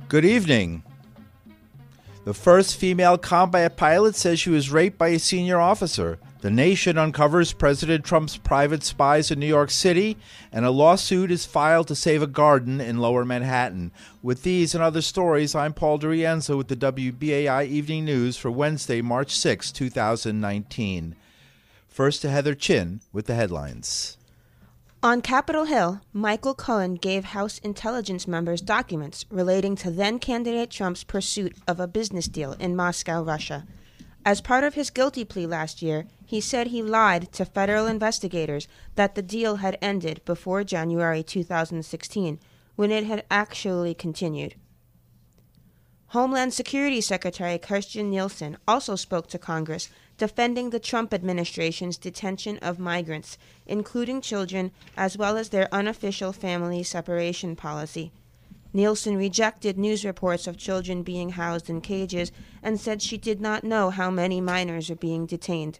Good evening. The first female combat pilot says she was raped by a senior officer. The Nation uncovers President Trump's private spies in New York City, and a lawsuit is filed to save a garden in Lower Manhattan. With these and other stories, I'm Paul DeRienzo with the WBAI Evening News for Wednesday, March 6, 2019. First to Heather Chin with the headlines. On Capitol Hill, Michael Cohen gave House intelligence members documents relating to then-candidate Trump's pursuit of a business deal in Moscow, Russia. As part of his guilty plea last year, he said he lied to federal investigators that the deal had ended before January 2016, when it had actually continued. Homeland Security Secretary Kirstjen Nielsen also spoke to Congress, defending the Trump administration's detention of migrants, including children, as well as their unofficial family separation policy. Nielsen rejected news reports of children being housed in cages and said she did not know how many minors are being detained.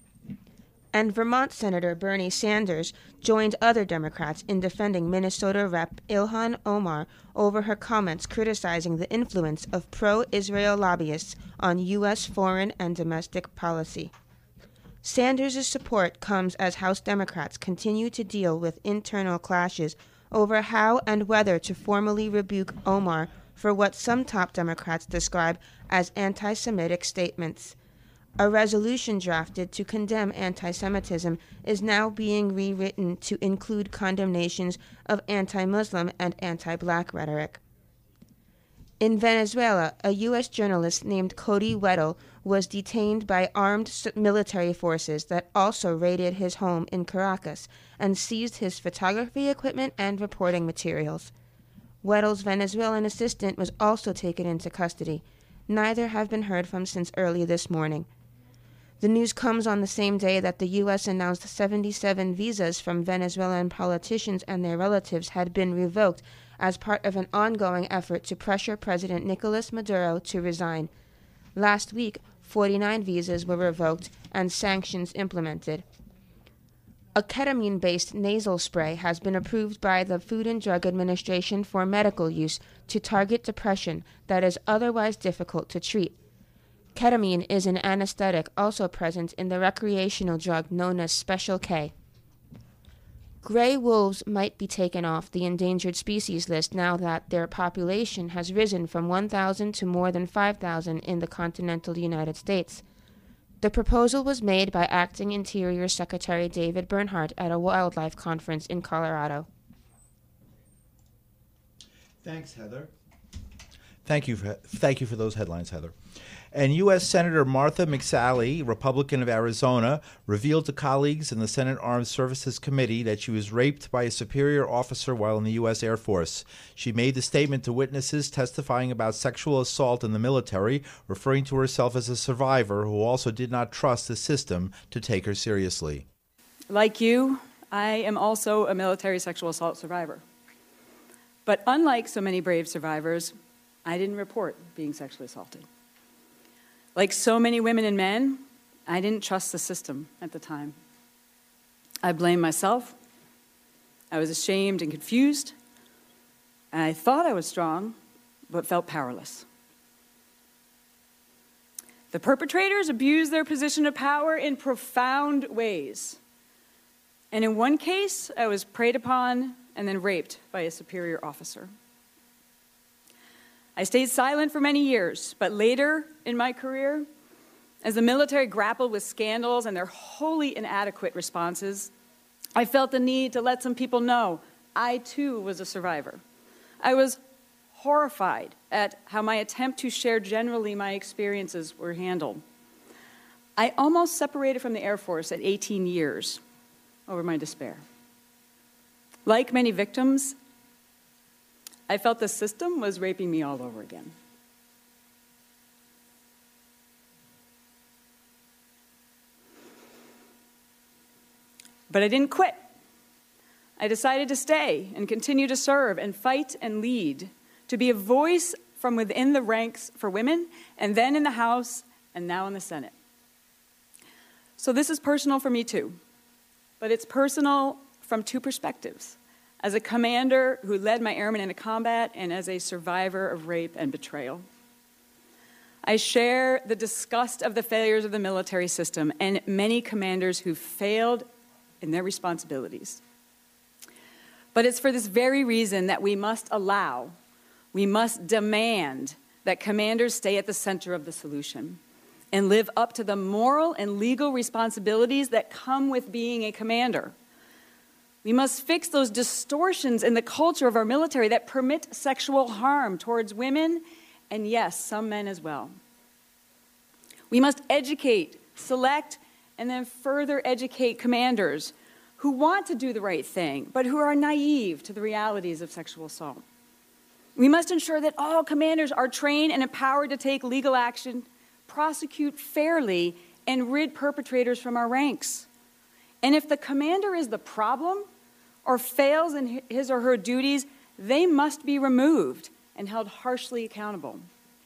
And Vermont Senator Bernie Sanders joined other Democrats in defending Minnesota Rep. Ilhan Omar over her comments criticizing the influence of pro-Israel lobbyists on U.S. foreign and domestic policy. Sanders' support comes as House Democrats continue to deal with internal clashes over how and whether to formally rebuke Omar for what some top Democrats describe as anti-Semitic statements. A resolution drafted to condemn anti-Semitism is now being rewritten to include condemnations of anti-Muslim and anti-black rhetoric. In Venezuela, a U.S. journalist named Cody Weddle was detained by armed military forces that also raided his home in Caracas and seized his photography equipment and reporting materials. Weddle's Venezuelan assistant was also taken into custody. Neither have been heard from since early this morning. The news comes on the same day that the U.S. announced 77 visas from Venezuelan politicians and their relatives had been revoked as part of an ongoing effort to pressure President Nicolas Maduro to resign. Last week, 49 visas were revoked and sanctions implemented. A ketamine-based nasal spray has been approved by the Food and Drug Administration for medical use to target depression that is otherwise difficult to treat. Ketamine is an anesthetic also present in the recreational drug known as Special K. Gray wolves might be taken off the endangered species list now that their population has risen from 1,000 to more than 5,000 in the continental United States. The proposal was made by Acting Interior Secretary David Bernhardt at a wildlife conference in Colorado. Thanks, Heather. Thank you for those headlines, Heather. And U.S. Senator Martha McSally, Republican of Arizona, revealed to colleagues in the Senate Armed Services Committee that she was raped by a superior officer while in the U.S. Air Force. She made the statement to witnesses testifying about sexual assault in the military, referring to herself as a survivor who also did not trust the system to take her seriously. Like you, I am also a military sexual assault survivor. But unlike so many brave survivors, I didn't report being sexually assaulted. Like so many women and men, I didn't trust the system at the time. I blamed myself. I was ashamed and confused. And I thought I was strong, but felt powerless. The perpetrators abused their position of power in profound ways. And in one case, I was preyed upon and then raped by a superior officer. I stayed silent for many years, but later in my career, as the military grappled with scandals and their wholly inadequate responses, I felt the need to let some people know I too was a survivor. I was horrified at how my attempt to share generally my experiences were handled. I almost separated from the Air Force at 18 years over my despair. Like many victims, I felt the system was raping me all over again. But I didn't quit. I decided to stay and continue to serve and fight and lead, to be a voice from within the ranks for women, and then in the House, and now in the Senate. So this is personal for me too, but it's personal from two perspectives. as a commander who led my airmen into combat, and as a survivor of rape and betrayal. I share the disgust of the failures of the military system and many commanders who failed in their responsibilities. But it's for this very reason that we must demand that commanders stay at the center of the solution and live up to the moral and legal responsibilities that come with being a commander. We must fix those distortions in the culture of our military that permit sexual harm towards women and, yes, some men as well. We must educate, select, and then further educate commanders who want to do the right thing, but who are naive to the realities of sexual assault. We must ensure that all commanders are trained and empowered to take legal action, prosecute fairly, and rid perpetrators from our ranks. And if the commander is the problem or fails in his or her duties, they must be removed and held harshly accountable.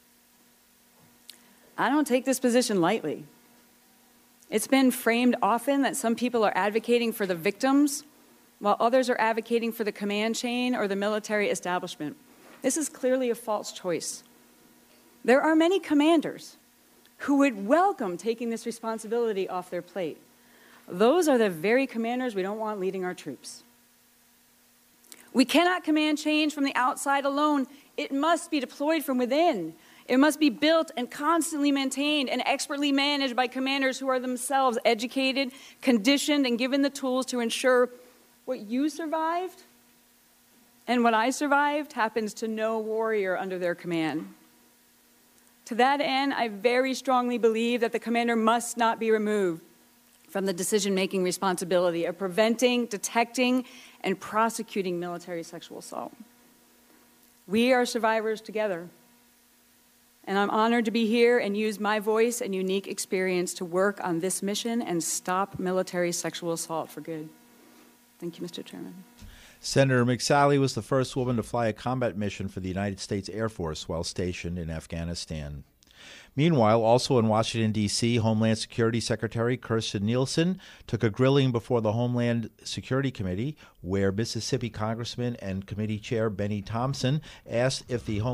I don't take this position lightly. It's been framed often that some people are advocating for the victims, while others are advocating for the command chain or the military establishment. This is clearly a false choice. There are many commanders who would welcome taking this responsibility off their plate. Those are the very commanders we don't want leading our troops. We cannot command change from the outside alone. It must be deployed from within. It must be built and constantly maintained and expertly managed by commanders who are themselves educated, conditioned, and given the tools to ensure what you survived and what I survived happens to no warrior under their command. To that end, I very strongly believe that the commander must not be removed from the decision-making responsibility of preventing, detecting, and prosecuting military sexual assault. We are survivors together, and I'm honored to be here and use my voice and unique experience to work on this mission and stop military sexual assault for good. Thank you, Mr. Chairman. Senator McSally was the first woman to fly a combat mission for the United States Air Force while stationed in Afghanistan. Meanwhile, also in Washington, D.C., Homeland Security Secretary Kirstjen Nielsen took a grilling before the Homeland Security Committee, where Mississippi Congressman and Committee Chair Benny Thompson asked if the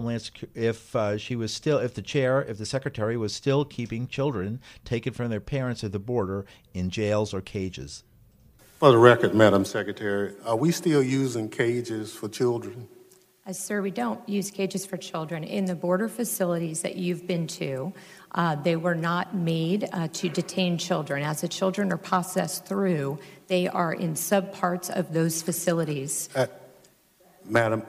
Secretary was still keeping children taken from their parents at the border in jails or cages. For the record, Madam Secretary, are we still using cages for children? Sir, we don't use cages for children. In the border facilities that you've been to, they were not made to detain children. As the children are processed through, they are in subparts of those facilities. Madam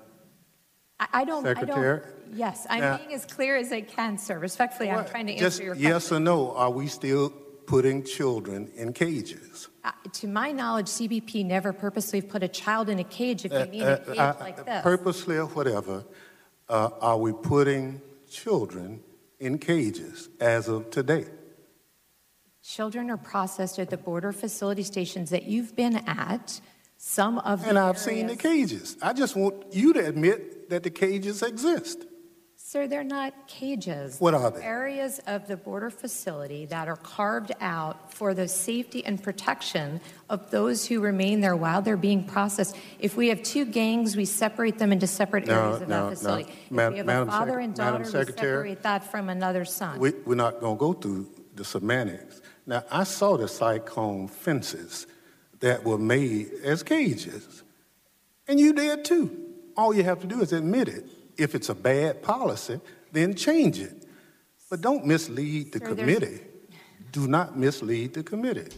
I don't. Secretary? Yes, I'm being as clear as I can, sir. Respectfully, I'm trying to answer your question. Yes or no, are we still putting children in cages? To my knowledge, CBP never purposely put a child in a cage if you mean a cage like this. Purposely or whatever, are we putting children in cages as of today? Children are processed at the border facility stations that you've been at. Some of the And I've seen the cages. I just want you to admit that the cages exist. Sir, they're not cages. What are they? Areas of the border facility that are carved out for the safety and protection of those who remain there while they're being processed. If we have two gangs, we separate them into separate areas of that facility. If we have a father and daughter, we separate that from another son. We're not going to go through the semantics. Now, I saw the cyclone fences that were made as cages, and you did too. All you have to do is admit it. If it's a bad policy, then change it. But don't mislead the committee. Do not mislead the committee.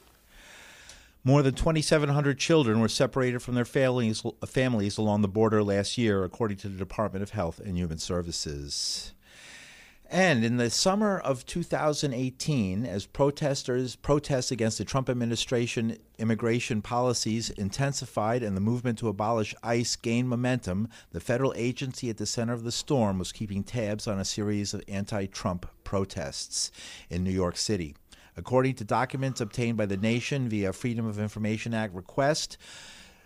More than 2,700 children were separated from their families along the border last year, according to the Department of Health and Human Services. And in the summer of 2018, as protests against the Trump administration immigration policies intensified and the movement to abolish ICE gained momentum, the federal agency at the center of the storm was keeping tabs on a series of anti-Trump protests in New York City. According to documents obtained by The Nation via Freedom of Information Act request,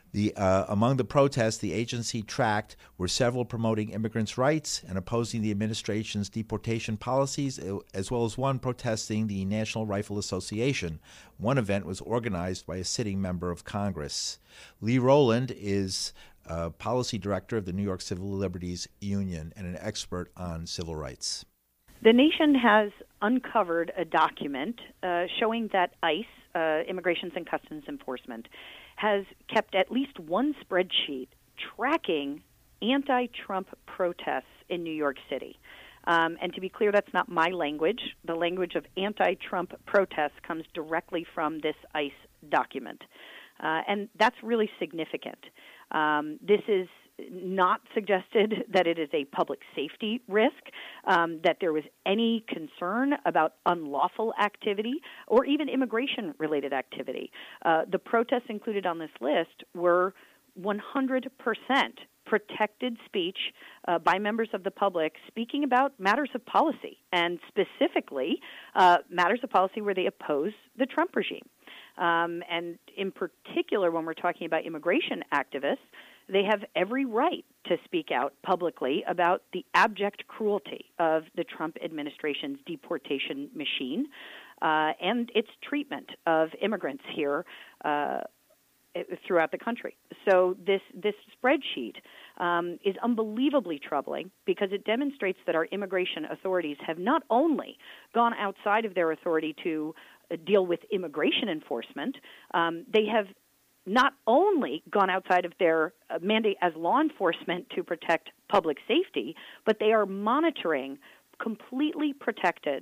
Among the protests the agency tracked were several promoting immigrants' rights and opposing the administration's deportation policies, as well as one protesting the National Rifle Association. One event was organized by a sitting member of Congress. Lee Rowland is policy director of the New York Civil Liberties Union and an expert on civil rights. The nation has uncovered a document showing that ICE, Immigrations and Customs Enforcement, has kept at least one spreadsheet tracking anti-Trump protests in New York City. And to be clear, that's not my language. The language of anti-Trump protests comes directly from this ICE document. And that's really significant. This is not suggested that it is a public safety risk, that there was any concern about unlawful activity or even immigration-related activity. The protests included on this list were 100% protected speech by members of the public speaking about matters of policy, and specifically matters of policy where they oppose the Trump regime. And in particular, when we're talking about immigration activists, they have every right to speak out publicly about the abject cruelty of the Trump administration's deportation machine and its treatment of immigrants here throughout the country. So this spreadsheet is unbelievably troubling because it demonstrates that our immigration authorities have not only gone outside of their authority to deal with immigration enforcement, they have not only gone outside of their mandate as law enforcement to protect public safety, but they are monitoring completely protected,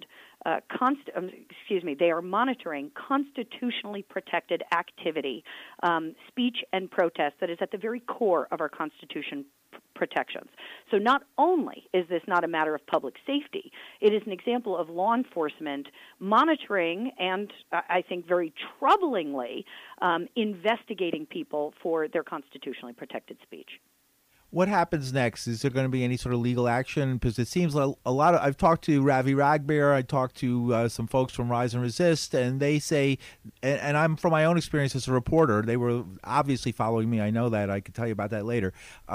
they are monitoring constitutionally protected activity, speech and protest that is at the very core of our Constitution protections. So not only is this not a matter of public safety, it is an example of law enforcement monitoring and, I think very troublingly, investigating people for their constitutionally protected speech. What happens next? Is there going to be any sort of legal action? Because it seems like a lot of, I've talked to Ravi Ragbir, I talked to some folks from Rise and Resist, and they say, and I'm from my own experience as a reporter, they were obviously following me. I know that. I could tell you about that later.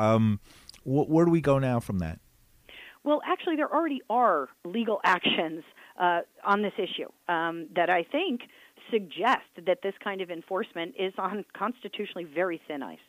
Where do we go now from that? Well, actually, there already are legal actions on this issue that I think suggest that this kind of enforcement is on constitutionally very thin ice.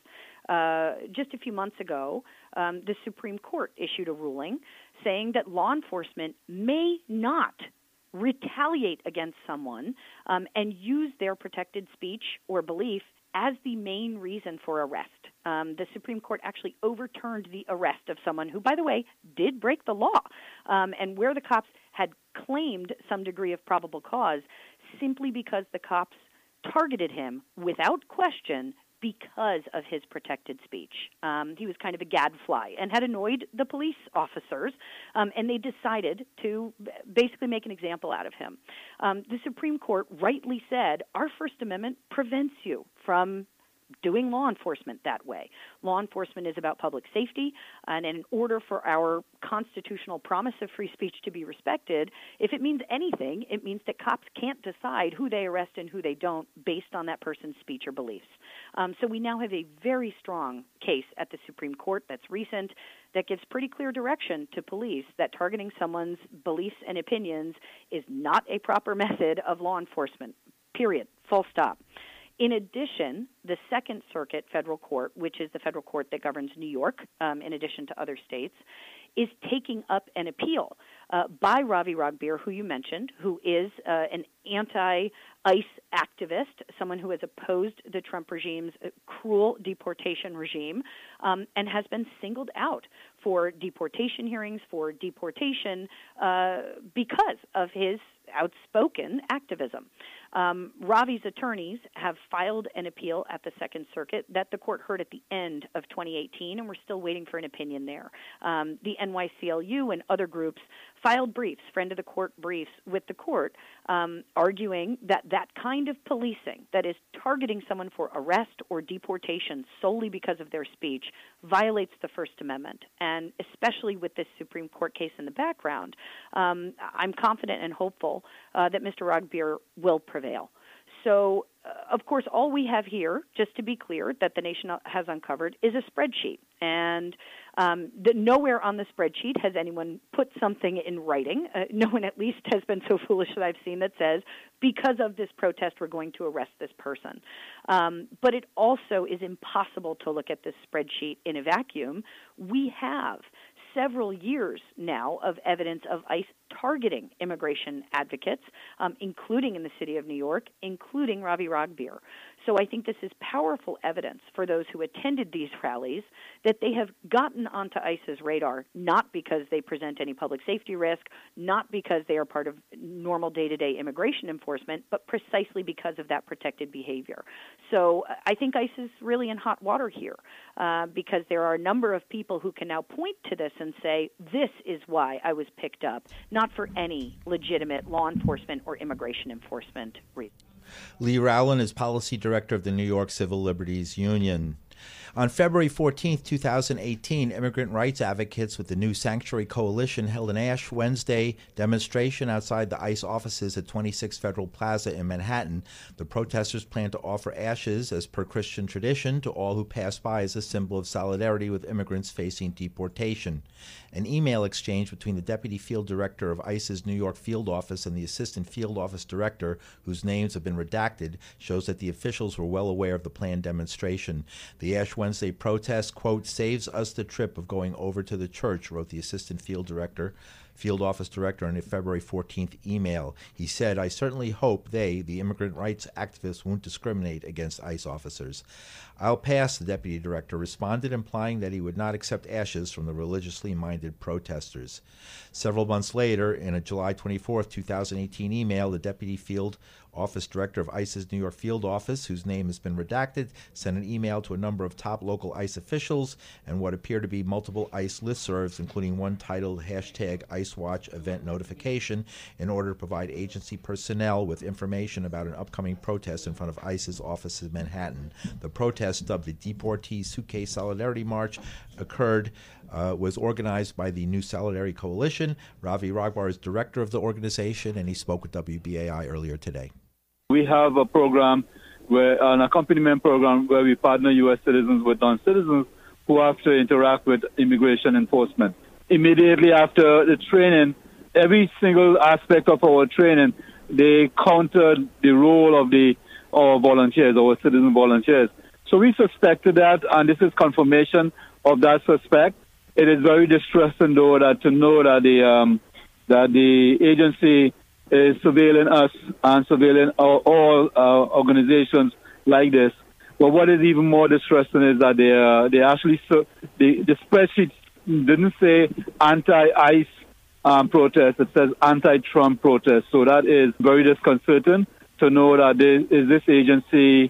Just a few months ago, the Supreme Court issued a ruling saying that law enforcement may not retaliate against someone and use their protected speech or belief as the main reason for arrest. The Supreme Court actually overturned the arrest of someone who, by the way, did break the law, and where the cops had claimed some degree of probable cause simply because the cops targeted him without question because of his protected speech. He was kind of a gadfly and had annoyed the police officers, and they decided to basically make an example out of him. The Supreme Court rightly said, our First Amendment prevents you from doing law enforcement that way. Law enforcement is about public safety, and in order for our constitutional promise of free speech to be respected, if it means anything, it means that cops can't decide who they arrest and who they don't based on that person's speech or beliefs. So we now have a very strong case at the Supreme Court that's recent that gives pretty clear direction to police that targeting someone's beliefs and opinions is not a proper method of law enforcement, period, full stop. In addition, the Second Circuit Federal Court, which is the federal court that governs New York, in addition to other states, is taking up an appeal by Ravi Ragbir, who you mentioned, who is an anti-ICE activist, someone who has opposed the Trump regime's cruel deportation regime, and has been singled out for deportation hearings, for deportation, because of his outspoken activism. Ravi's attorneys have filed an appeal at the Second Circuit that the court heard at the end of 2018, and we're still waiting for an opinion there. The NYCLU and other groups filed briefs, friend of the court briefs, with the court, arguing that that kind of policing, that is targeting someone for arrest or deportation solely because of their speech, violates the First Amendment. And especially with this Supreme Court case in the background, I'm confident and hopeful that Mr. Ragbir will prevail. So of course, all we have here, just to be clear, that the nation has uncovered is a spreadsheet. And nowhere on the spreadsheet has anyone put something in writing. No one at least has been so foolish that I've seen that says, because of this protest, we're going to arrest this person. But it also is impossible to look at this spreadsheet in a vacuum. We have several years now of evidence of ICE targeting immigration advocates, including in the city of New York, including Ravi Ragbir. So I think this is powerful evidence for those who attended these rallies that they have gotten onto ICE's radar, not because they present any public safety risk, not because they are part of normal day-to-day immigration enforcement, but precisely because of that protected behavior. So I think ICE is really in hot water here because there are a number of people who can now point to this and say, this is why I was picked up, not for any legitimate law enforcement or immigration enforcement reason. Lee Rowland is Policy Director of the New York Civil Liberties Union. On February 14, 2018, immigrant rights advocates with the New Sanctuary Coalition held an Ash Wednesday demonstration outside the ICE offices at 26 Federal Plaza in Manhattan. The protesters plan to offer ashes, as per Christian tradition, to all who pass by as a symbol of solidarity with immigrants facing deportation. An email exchange between the Deputy Field Director of ICE's New York Field Office and the Assistant Field Office Director, whose names have been redacted, shows that the officials were well aware of the planned demonstration. The Ash Wednesday protest, quote, saves us the trip of going over to the church, wrote the Assistant Field Office Director in a February 14th email. He said, I certainly hope they, the immigrant rights activists, won't discriminate against ICE officers. I'll pass, the Deputy Director responded, implying that he would not accept ashes from the religiously minded protesters. Several months later, in a July 24, 2018 email, the Deputy Field Office Director of ICE's New York Field Office, whose name has been redacted, sent an email to a number of top local ICE officials and what appear to be multiple ICE listservs, including one titled #IceWatch Event Notification, in order to provide agency personnel with information about an upcoming protest in front of ICE's office in Manhattan. The protest, dubbed the Deportee Suitcase Solidarity March, was organized by the New Solidarity Coalition. Ravi Ragbir is director of the organization, and he spoke with WBAI earlier today. We have a program, an accompaniment program, where we partner U.S. citizens with non-citizens who have to interact with immigration enforcement. Immediately after the training, every single aspect of our training, they countered the role of our volunteers, our citizen volunteers. So we suspected that, and this is confirmation of that suspect. It is very distressing, though, to know that the agency is surveilling us and surveilling all organizations like this. But what is even more distressing is that they actually the spreadsheet didn't say anti-ICE protest. It says anti-Trump protest. So that is very disconcerting to know that who is this agency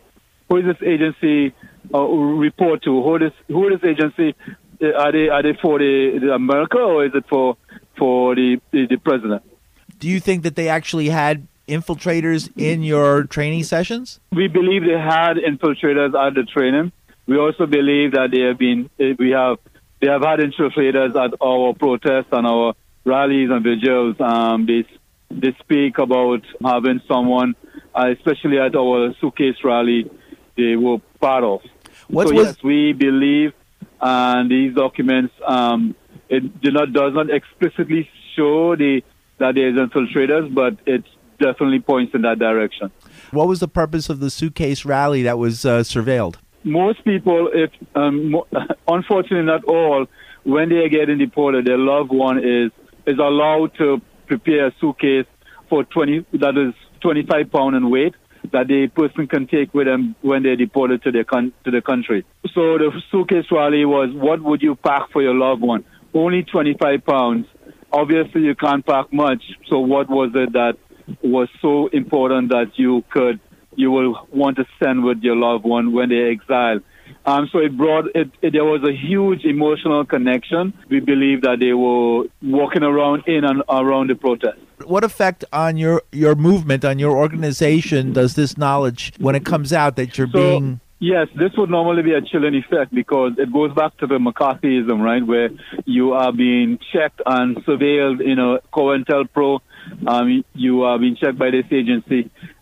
report to? Who is this agency? Are they for the America, or is it for the president? Do you think that they actually had infiltrators in your training sessions? We believe they had infiltrators at the training. We also believe that they have had infiltrators at our protests and our rallies and vigils. They speak about having someone, especially at our suitcase rally, they were part of. Yes, we believe, and these documents, it does not explicitly show that there's infiltrators, but it definitely points in that direction. What was the purpose of the suitcase rally that was surveilled? Most people, unfortunately not all, when they are getting deported, their loved one is allowed to prepare a suitcase that is 25 pounds in weight, that the person can take with them when they're deported to the country. So the suitcase rally was, what would you pack for your loved one? Only 25 pounds. Obviously, you can't pack much. So what was it that was so important that you will want to send with your loved one when they're exiled? So there was a huge emotional connection. We believe that they were walking around in and around the protest. What effect on your movement, on your organization, does this knowledge, when it comes out that you're being... Yes, this would normally be a chilling effect because it goes back to the McCarthyism, right, where you are being checked and surveilled, COINTELPRO, you are being checked by this agency.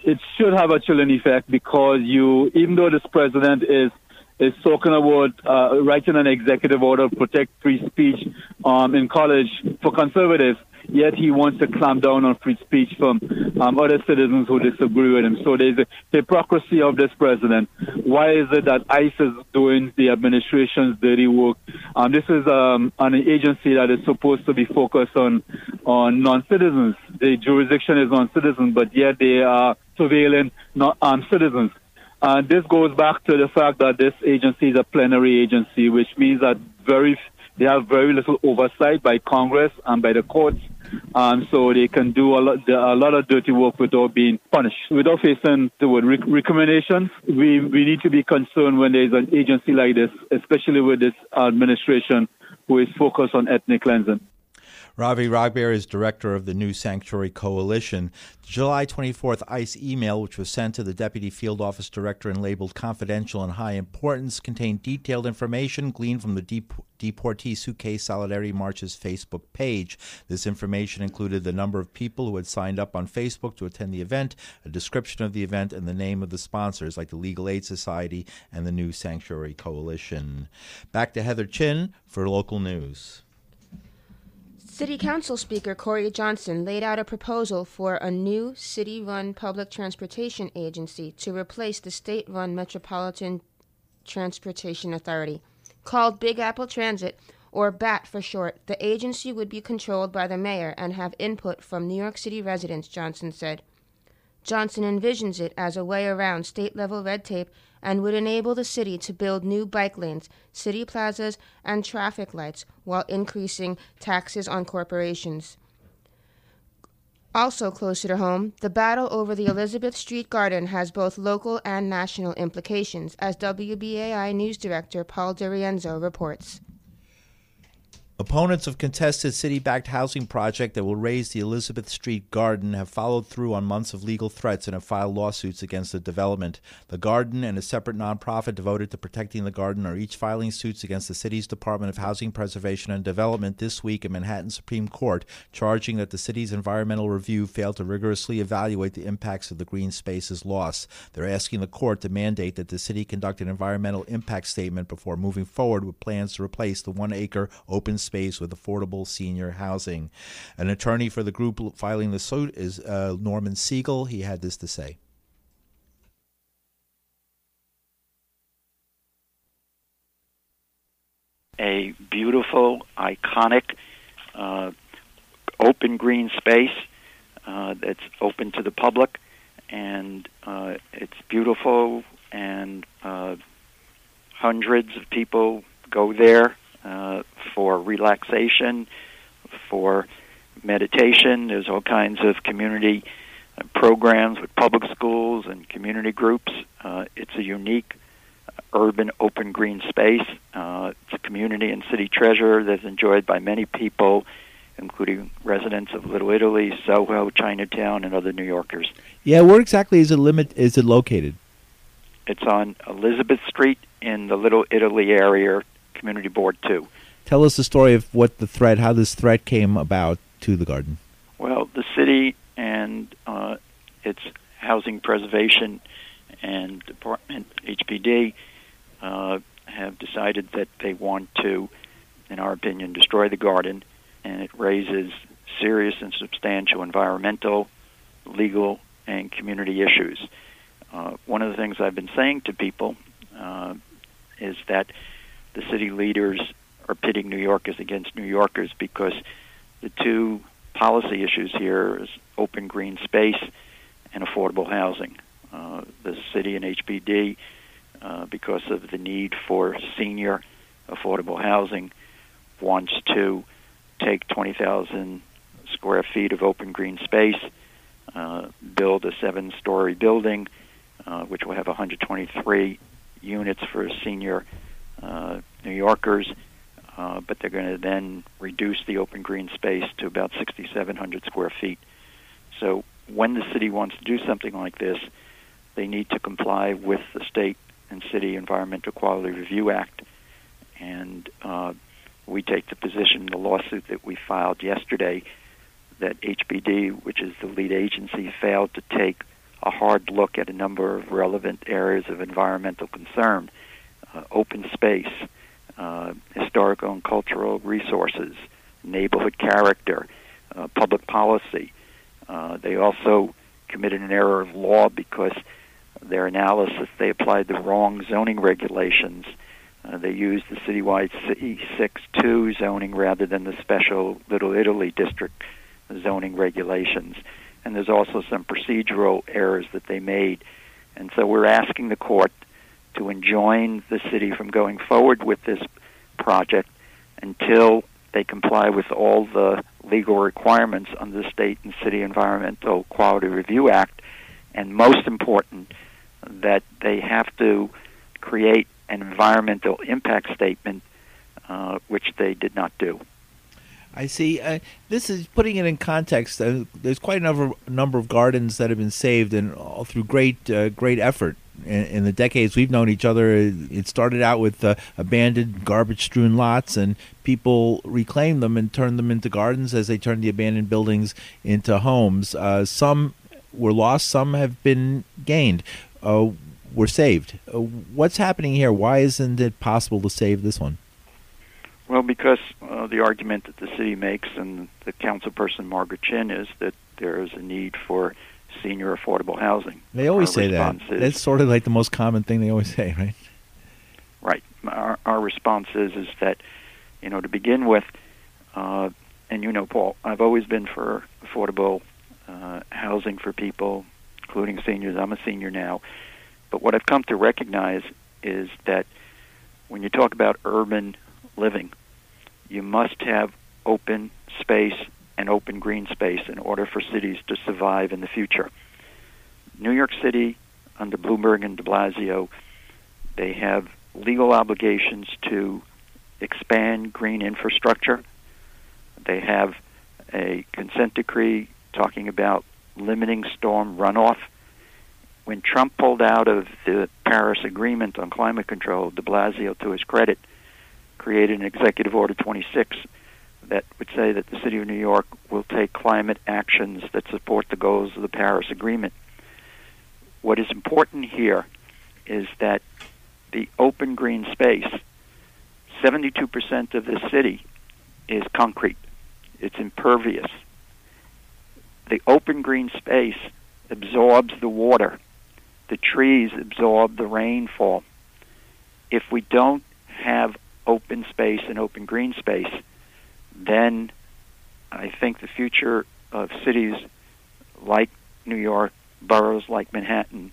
it should have a chilling effect because even though this president is talking about writing an executive order to protect free speech in college for conservatives, yet he wants to clamp down on free speech from other citizens who disagree with him. So there's a hypocrisy of this president. Why is it that ICE is doing the administration's dirty work? This is an agency that is supposed to be focused on non-citizens. The jurisdiction is on citizens, but yet they are surveilling citizens. This goes back to the fact that this agency is a plenary agency, which means that they have very little oversight by Congress and by the courts, so they can do a lot of dirty work without being punished, without facing the word recrimination. We need to be concerned when there is an agency like this, especially with this administration who is focused on ethnic cleansing. Ravi Ragbir is director of the New Sanctuary Coalition. The July 24th ICE email, which was sent to the Deputy Field Office Director and labeled confidential and high importance, contained detailed information gleaned from the Deportee Suitcase Solidarity March's Facebook page. This information included the number of people who had signed up on Facebook to attend the event, a description of the event, and the name of the sponsors, like the Legal Aid Society and the New Sanctuary Coalition. Back to Heather Chin for local news. City Council Speaker Corey Johnson laid out a proposal for a new city-run public transportation agency to replace the state-run Metropolitan Transportation Authority. Called Big Apple Transit, or BAT for short, the agency would be controlled by the mayor and have input from New York City residents, Johnson said. Johnson envisions it as a way around state-level red tape and would enable the city to build new bike lanes, city plazas, and traffic lights while increasing taxes on corporations. Also closer to home, the battle over the Elizabeth Street Garden has both local and national implications, as WBAI News Director Paul DiRienzo reports. Opponents of contested city-backed housing project that will raise the Elizabeth Street Garden have followed through on months of legal threats and have filed lawsuits against the development. The garden and a separate nonprofit devoted to protecting the garden are each filing suits against the city's Department of Housing Preservation and Development this week in Manhattan Supreme Court, charging that the city's environmental review failed to rigorously evaluate the impacts of the green space's loss. They're asking the court to mandate that the city conduct an environmental impact statement before moving forward with plans to replace the 1-acre open space with affordable senior housing. An attorney for the group filing the suit is Norman Siegel. He had this to say. A beautiful, iconic, open green space that's open to the public, and it's beautiful, and hundreds of people go there for relaxation, for meditation. There's all kinds of community programs with public schools and community groups. It's a unique urban open green space. It's a community and city treasure that's enjoyed by many people, including residents of Little Italy, Soho, Chinatown, and other New Yorkers. Yeah, where exactly is it located? It's on Elizabeth Street in the Little Italy area, Community Board 2. Tell us the story of how this threat came about to the garden. Well, the city and its housing preservation and department, HPD, have decided that they want to, in our opinion, destroy the garden, and it raises serious and substantial environmental, legal, and community issues. One of the things I've been saying to people is that the city leaders are pitting New Yorkers against New Yorkers because the two policy issues here is open green space and affordable housing. The city and HPD, because of the need for senior affordable housing, wants to take 20,000 square feet of open green space, build a 7-story building, which will have 123 units for senior New Yorkers, but they're going to then reduce the open green space to about 6,700 square feet. So when the city wants to do something like this, they need to comply with the State and City Environmental Quality Review Act. And we take the position in the lawsuit that we filed yesterday that HPD, which is the lead agency, failed to take a hard look at a number of relevant areas of environmental concern, open space, historical and cultural resources, neighborhood character, public policy. They also committed an error of law because their analysis, they applied the wrong zoning regulations. They used the citywide C6-2 zoning rather than the special Little Italy district zoning regulations. And there's also some procedural errors that they made. And so we're asking the court to enjoin the city from going forward with this project until they comply with all the legal requirements under the State and City Environmental Quality Review Act, and most important, that they have to create an environmental impact statement, which they did not do. I see. This is putting it in context. There's quite a number of gardens that have been saved, and all through great effort. In the decades we've known each other, it started out with abandoned, garbage-strewn lots, and people reclaimed them and turned them into gardens as they turned the abandoned buildings into homes. Some were lost, some have been gained, were saved. What's happening here? Why isn't it possible to save this one? Well, because the argument that the city makes and the councilperson, Margaret Chin, is that there is a need for senior affordable housing. They always say that. That's sort of like the most common thing they always say, right? Right. Our response is that, to begin with, and Paul, I've always been for affordable housing for people, including seniors. I'm a senior now. But what I've come to recognize is that when you talk about urban living, you must have open space and open green space in order for cities to survive in the future. New York City, under Bloomberg and de Blasio, they have legal obligations to expand green infrastructure. They have a consent decree talking about limiting storm runoff. When Trump pulled out of the Paris Agreement on climate control, de Blasio, to his credit, created an Executive Order 26 that would say that the City of New York will take climate actions that support the goals of the Paris Agreement. What is important here is that the open green space, 72% of the city is concrete. It's impervious. The open green space absorbs the water. The trees absorb the rainfall. If we don't have open space and open green space, then I think the future of cities like New York, boroughs like Manhattan,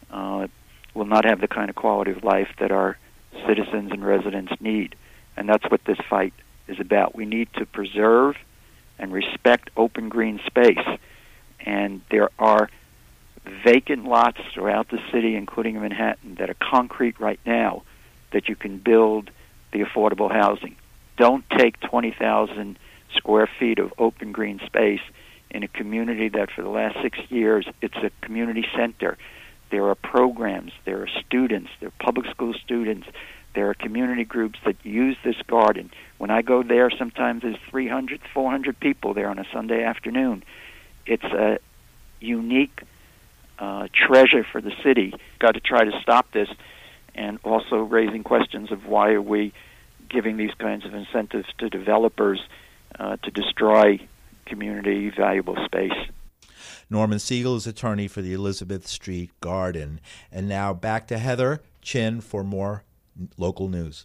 will not have the kind of quality of life that our citizens and residents need. And that's what this fight is about. We need to preserve and respect open green space. And there are vacant lots throughout the city, including in Manhattan, that are concrete right now that you can build the affordable housing. Don't take 20,000 square feet of open green space in a community that for the last 6 years, it's a community center. There are programs, there are students, there are public school students, there are community groups that use this garden. When I go there, sometimes there's 300, 400 people there on a Sunday afternoon. It's a unique treasure for the city. Got to try to stop this, and also raising questions of why are we giving these kinds of incentives to developers to destroy community valuable space. Norman Siegel is attorney for the Elizabeth Street Garden. And now back to Heather Chin for more local news.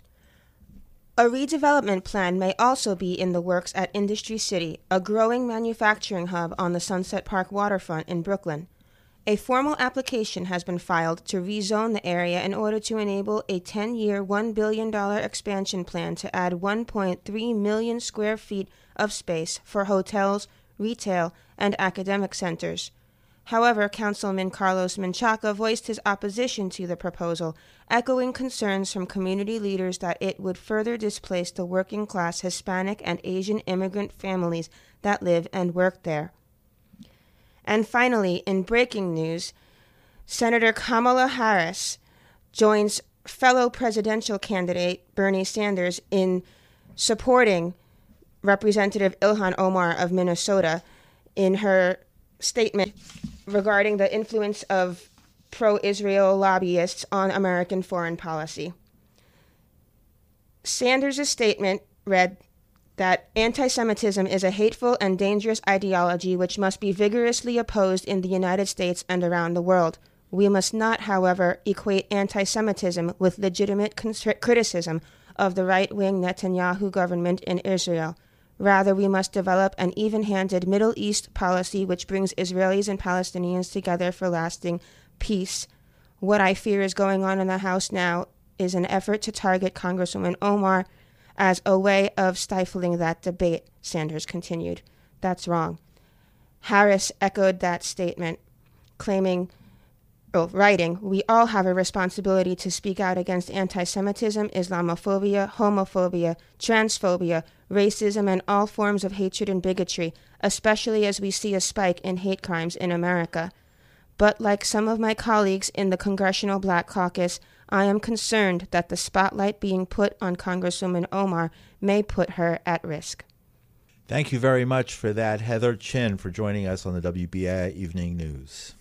A redevelopment plan may also be in the works at Industry City, a growing manufacturing hub on the Sunset Park waterfront in Brooklyn. A formal application has been filed to rezone the area in order to enable a 10-year, $1 billion expansion plan to add 1.3 million square feet of space for hotels, retail, and academic centers. However, Councilman Carlos Menchaca voiced his opposition to the proposal, echoing concerns from community leaders that it would further displace the working-class Hispanic and Asian immigrant families that live and work there. And finally, in breaking news, Senator Kamala Harris joins fellow presidential candidate Bernie Sanders in supporting Representative Ilhan Omar of Minnesota in her statement regarding the influence of pro-Israel lobbyists on American foreign policy. Sanders' statement read that anti-Semitism is a hateful and dangerous ideology which must be vigorously opposed in the United States and around the world. We must not, however, equate anti-Semitism with legitimate criticism of the right-wing Netanyahu government in Israel. Rather, we must develop an even-handed Middle East policy which brings Israelis and Palestinians together for lasting peace. What I fear is going on in the House now is an effort to target Congresswoman Omar as a way of stifling that debate, Sanders continued. That's wrong. Harris echoed that statement, writing, "We all have a responsibility to speak out against anti-Semitism, Islamophobia, homophobia, transphobia, racism, and all forms of hatred and bigotry, especially as we see a spike in hate crimes in America. But like some of my colleagues in the Congressional Black Caucus, I am concerned that the spotlight being put on Congresswoman Omar may put her at risk." Thank you very much for that, Heather Chin, for joining us on the WBAI Evening News.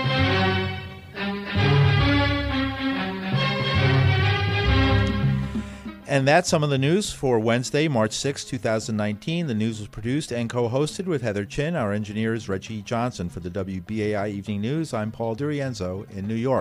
And that's some of the news for Wednesday, March 6, 2019. The news was produced and co-hosted with Heather Chin. Our engineer is Reggie Johnson. For the WBAI Evening News, I'm Paul DiRienzo in New York.